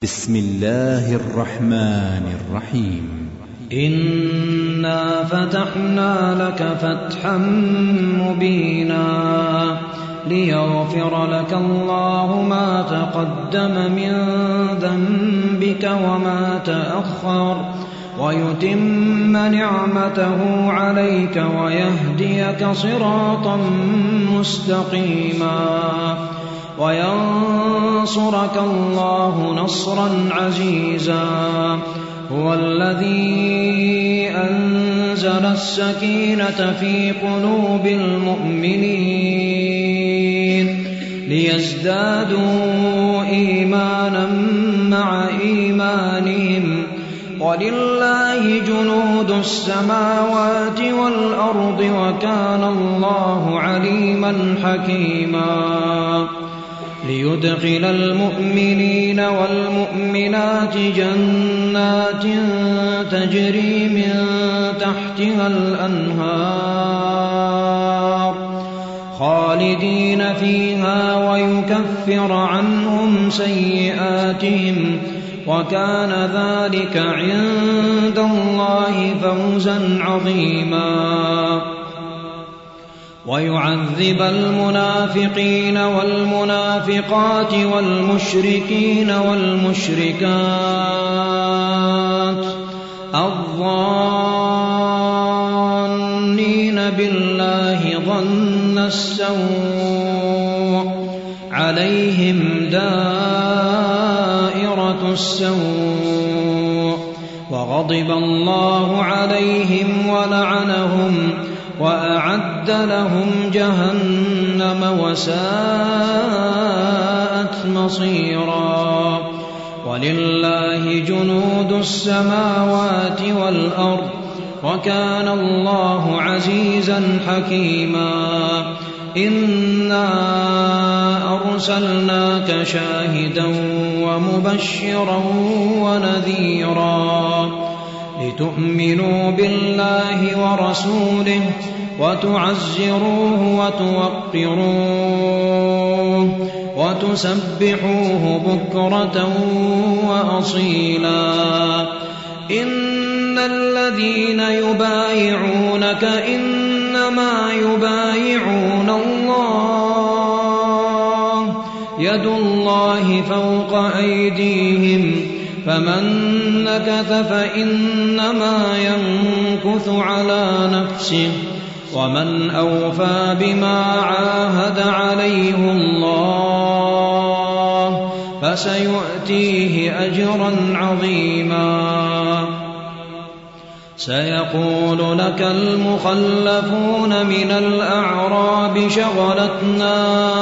بسم الله الرحمن الرحيم. إنا فتحنا لك فتحا مبينا ليغفر لك الله ما تقدم من ذنبك وما تأخر ويتم نعمته عليك ويهديك صراطا مستقيما وينصرك الله نصرا عزيزا. هو الذي أنزل السكينة في قلوب المؤمنين ليزدادوا إيمانا مع إيمانهم ولله جنود السماوات والأرض وكان الله عليما حكيما. ليدخل المؤمنين والمؤمنات جنات تجري من تحتها الأنهار خالدين فيها ويكفر عنهم سيئاتهم وكان ذلك عند الله فوزا عظيما. ويعذب المنافقين والمنافقات والمشركين والمشركات الظانين بالله ظن السوء عليهم دائرة السوء وغضب الله عليهم ولعنهم وأعد لهم جهنم وساءت مصيرا. ولله جنود السماوات والأرض وكان الله عزيزا حكيما. إنا أرسلناك شاهدا ومبشرا ونذيرا لتؤمنوا بالله ورسوله وتعزروه وتوقروه وتسبحوه بكرة وأصيلا. إن الذين يبايعونك إنما يبايعون الله يد الله فوق أيديهم فمن نكث فإنما ينكث على نفسه ومن أوفى بما عاهد عليه الله فسيؤتيه أجرا عظيما. سيقول لك المخلفون من الأعراب شغلتنا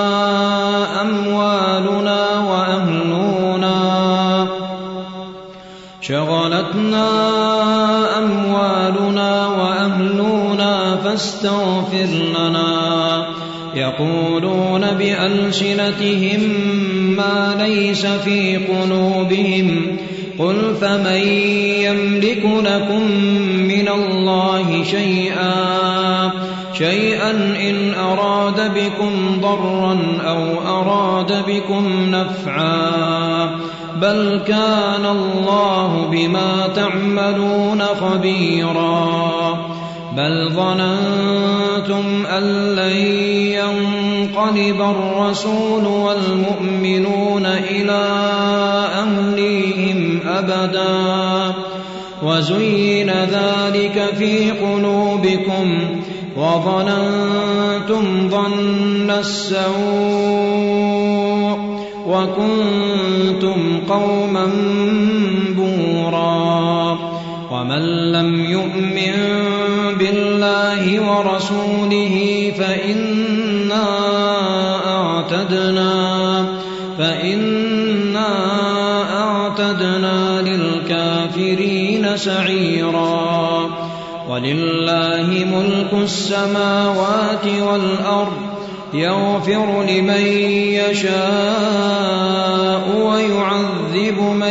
أموالنا وأهلنا فاستغفر لنا. يقولون بألسنتهم ما ليس في قلوبهم قل فمن يملك لكم من الله شيئا إن أراد بكم ضرا أو أراد بكم نفعا بل كان الله بما تعملون خبيرا. بل ظننتم أن لن ينقلب الرسول والمؤمنون إلى أهليهم أبدا وزين ذلك في قلوبكم وظننتم ظن السوء وكنتم قوما بورا. ومن لم يؤمن بالله ورسوله فإنا أعتدنا للكافرين سعيرا. ولله ملك السماوات والأرض يغفر لمن يشاء ويعذب من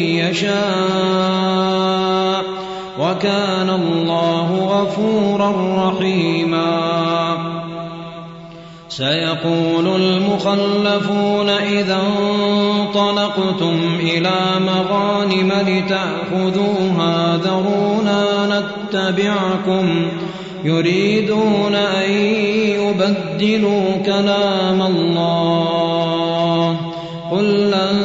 يشاء وكان الله غفورا رحيما. سيقول المخلفون إذا انطلقتم إلى مغانم لتأخذوها ذرونا نتبعكم يريدون أن يبدلوا كلام الله قل لن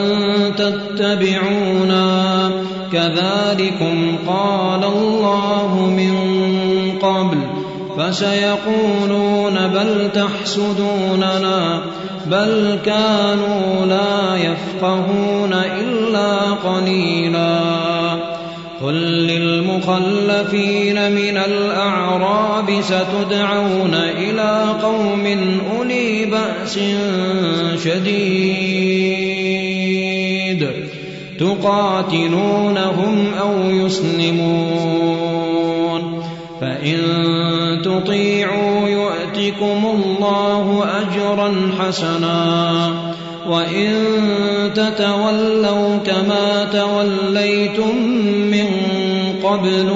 تتبعونا كذلكم قال الله من قبل فسيقولون بل تحسدوننا بل كانوا لا يفقهون إلا قليلا قل للمخلفين من الأعراب ستدعون إلى قوم أولي بأس شديد تقاتلونهم أو يسلمون فإن تطيعوا يؤتكم الله أجرا حسنا وإن تتولوا كما توليتم من قبل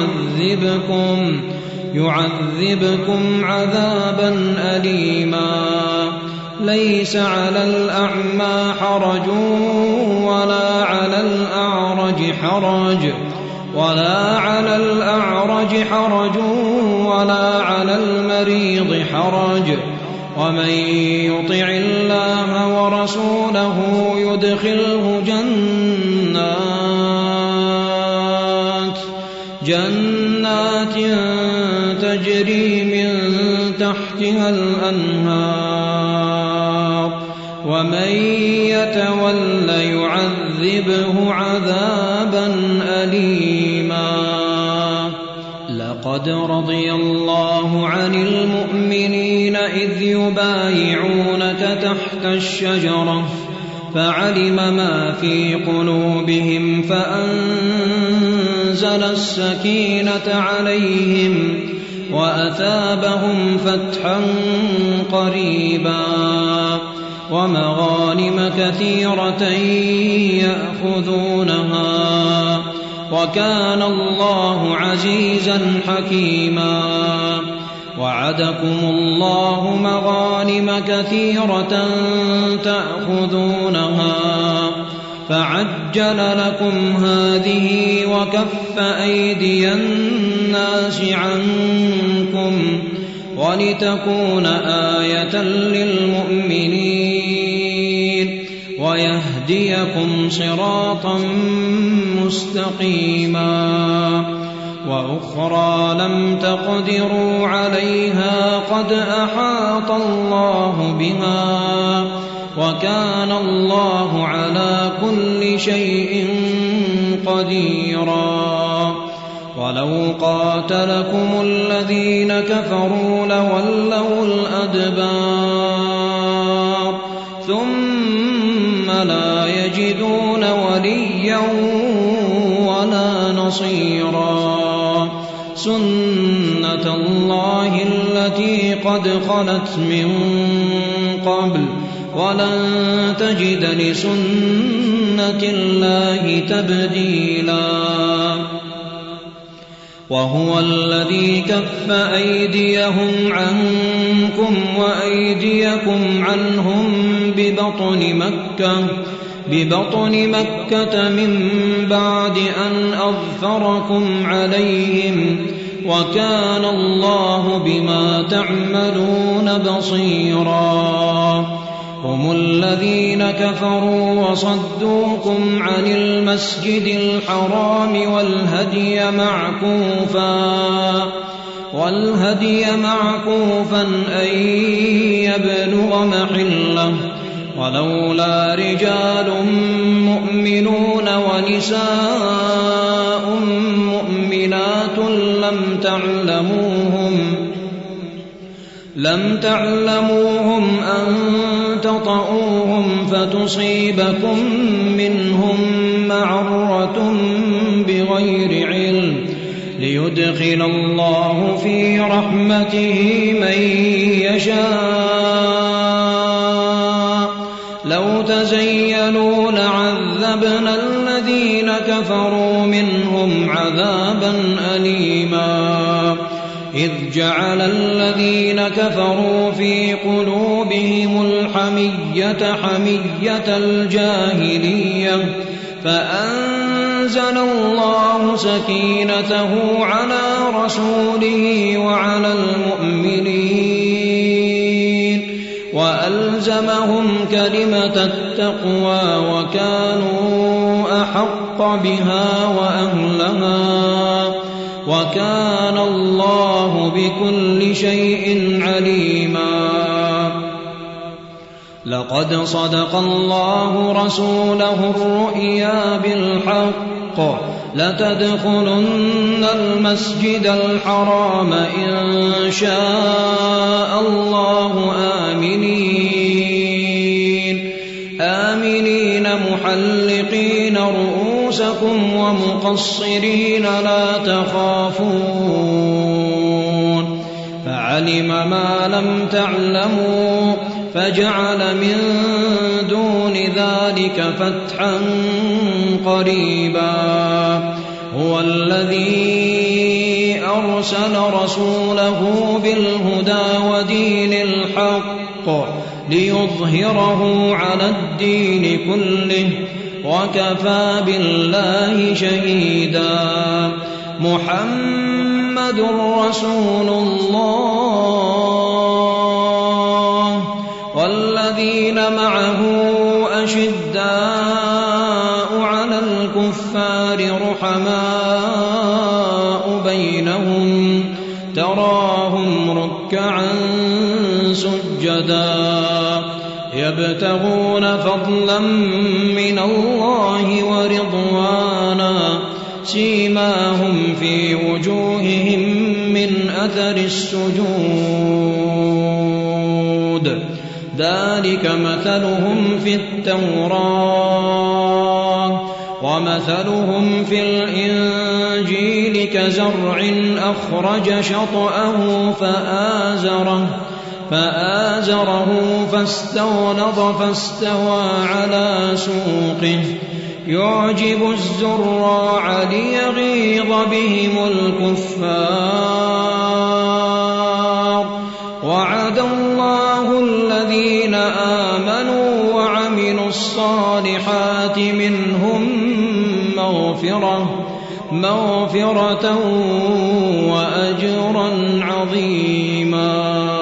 يعذبكم عذابا أليما ليس على الأعمى حرج ولا على الأعرج حرج ولا على المريض حرج ومن يطع الله ورسوله يدخله جنات تجري من تحتها الأنهار ومن يتول يعذبه عذابا أليما لقد رضي الله عن المؤمنين إذ يبايعونك تحت الشجرة فعلم ما في قلوبهم فأنزل السكينة عليهم وأثابهم فتحا قريبا ومغانم كثيرة يأخذونها وكان الله عزيزا حكيما وعدكم الله مغانم كثيرة تأخذونها فعجل لكم هذه وكف أيدي الناس عنكم ولتكون آية للمؤمنين ويهديكم صراطا مستقيما وأخرى لم تقدروا عليها قد أحاط الله بها وكان الله على كل شيء قديرا ولو قاتلكم الذين كفروا لولوا الأدبار ثم لا يجدون وليا ولا نصيرا سنة الله التي قد خلت من قبل ولن تجد لسنة الله تبديلا وهو الذي كف أيديهم عنكم وأيديكم عنهم ببطن مكة من بعد أن أظفركم عليهم وكان الله بما تعملون بصيرا هم الذين كفروا وصدوكم عن المسجد الحرام والهدي معكوفا أن يبلغ محله ولولا رجال مؤمنون ونساء مؤمنات لم تعلموهم أن تطؤوهم فتصيبكم منهم معرة بغير علم ليدخل الله في رحمته من يشاء لو تزيلوا لعذبنا الذين كفروا منهم عذابا أليما إذ جعل الذين كفروا في قلوبهم الحمية حمية الجاهلية فأنزل الله سكينته على رسوله وعلى المؤمنين وألزمهم كلمة التقوى وكانوا أحق بها وأهلها وكان الله بكل شيء عليما. لقد صدق الله رسوله الرؤيا بالحق لتدخلن المسجد الحرام إن شاء الله آمنين محلقين رؤوسكم ومقصرين لا تخافون فعلم ما لم تعلموا فجعل من دون ذلك فتحا قريبا. هو الذي أرسل رسوله بالهدى ودين الحق ليظهره على الدين كله وكفى بالله شهيدا. محمد رسول الله والذين معه أشداء على الكفار رحماء بينهم تراهم ركعا سجدا يبتغون فضلا من الله ورضوانا سيماهم في وجوههم من أثر السجود ذلك مثلهم في التوراة ومثلهم في الإنجيل كزرع أخرج شطأه فآزره فاستغلظ فاستوى على سوقه يعجب الزراع ليغيظ بهم الكفار. وعد الله الذين آمنوا وعملوا الصالحات منهم مغفرة وأجرا عظيما.